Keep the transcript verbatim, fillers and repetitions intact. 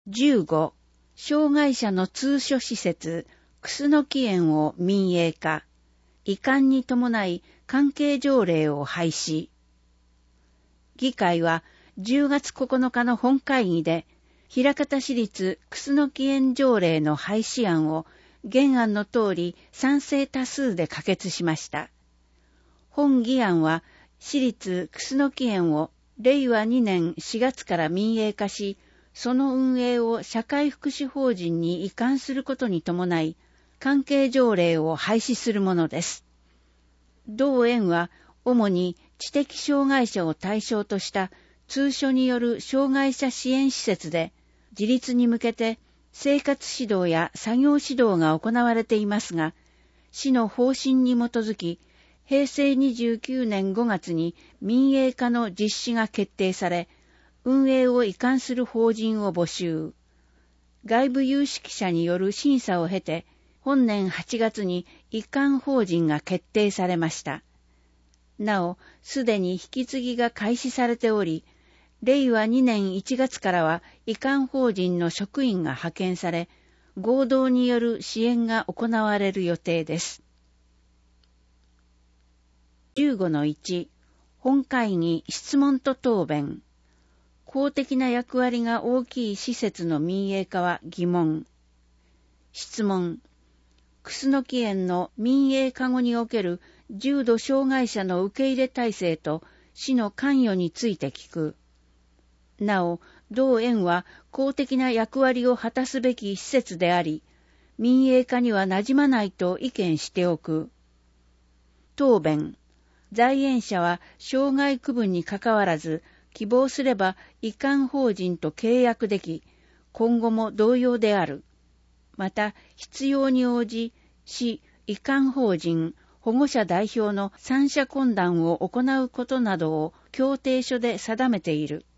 じゅうご、障害者の通所施設、楠木園を民営化。移管に伴い関係条例を廃止。議会はじゅうがつここのかの本会議で、枚方市立楠木園条例の廃止案を原案の通り賛成多数で可決しました。本議案は市立楠木園をれいわにねんしがつから民営化し、その運営を社会福祉法人に移管することに伴い、関係条例を廃止するものです。同園は主に知的障害者を対象とした通所による障害者支援施設で、自立に向けて生活指導や作業指導が行われていますが、市の方針に基づき、へいせいにじゅうきゅうねんごがつに民営化の実施が決定され、運営を移管する法人を募集。外部有識者による審査を経て、本年はちがつに移管法人が決定されました。なお、すでに引き継ぎが開始されており、れいわにねんいちがつからは移管法人の職員が派遣され、合同による支援が行われる予定です。じゅうごのいち、本会議質問と答弁。公的な役割が大きい施設の民営化は疑問。質問。楠木園の民営化後における重度障害者の受け入れ体制と市の関与について聞く。なお、同園は公的な役割を果たすべき施設であり、民営化には馴染まないと意見しておく。答弁。在園者は障害区分にかかわらず、希望すれば移管法人と契約でき、今後も同様である。また、必要に応じ、市、移管法人、保護者代表の三者懇談を行うことなどを協定書で定めている。